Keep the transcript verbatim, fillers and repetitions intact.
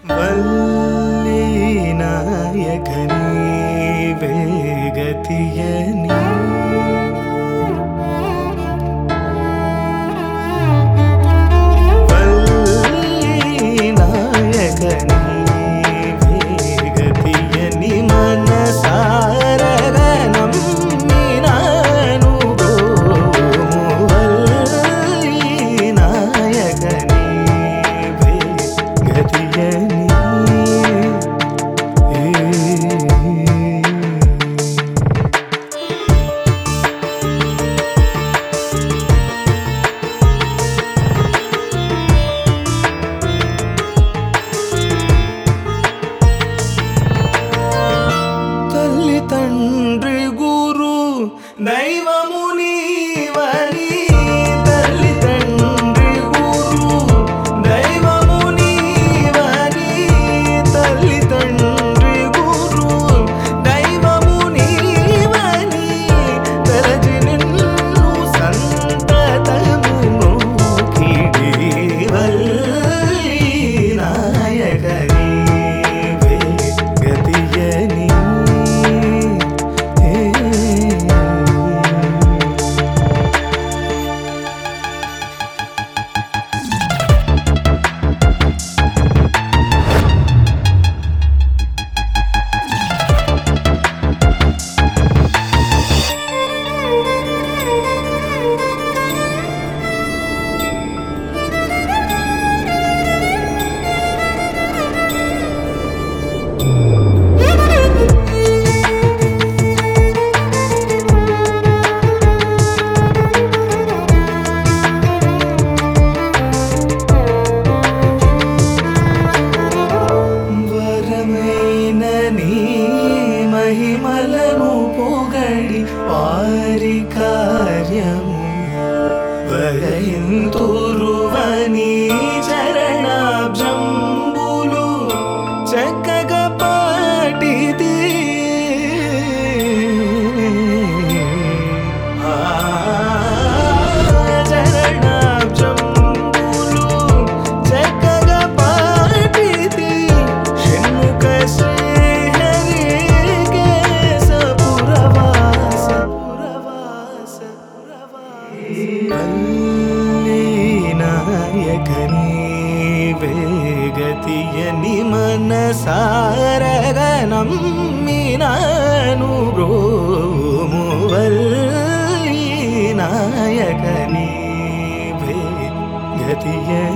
వల్లి నాయకని వేగతియని తండ్రి గురు దైవము నీవని తల్లి తండ్రి గురు దైవము నీవని తల్లి తండ్రి గురు దైవము నీవని తలచి నిన్ను సంతతము మోకిడి వల్లి నాయకని వేగతియని మహిమలను పొగడి వారి కార్యము వరయింతురువని చరణాబ్జంబులు చక్కగా పాటిది చరణాబ్జంబులు చక్కగా పాటిది షణ్ముఖ వల్లి నాయకని వేగతియని మనసారగా నమ్మినాను బ్రోము వల్లి నాయకని వేగతియని